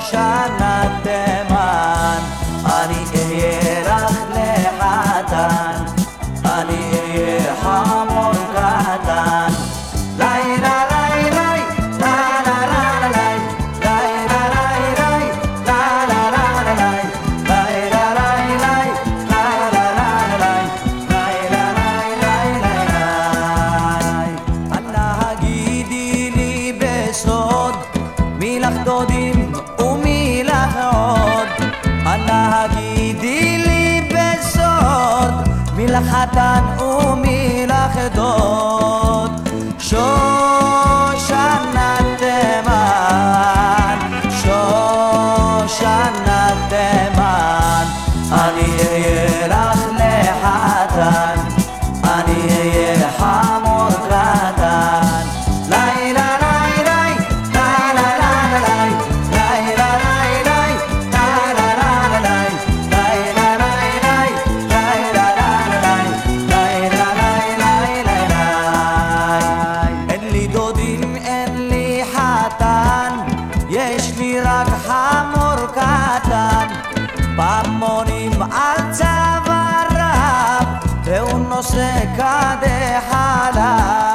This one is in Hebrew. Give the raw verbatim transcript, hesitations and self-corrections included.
שושנת תימן, אני אהיה לך לחתן, אני אהיה חמור קטן. לילה לילה לה לה לה לה לילה לילה לה לה לה לה לילה לילה לה לה לה לה לילה לילה. אנא הגידי לי בסוד מי לך דודים ומי לך עוד, אנא הגידי לי בסוד מי לך חתן ומי לך דוד. שושנת תימן, שושנת תימן, אני אהיה לך לחתן, אני אהיה חמור קטן. לילה לילה לה לה לה לה לילה לילה לה לה לה לה לילה לילה לילה לילה לילה. אין לי דודים, אין לי חתן, יש לי רק חמור קטן. פעמונים על צוואריו והוא נושא קדח עליו.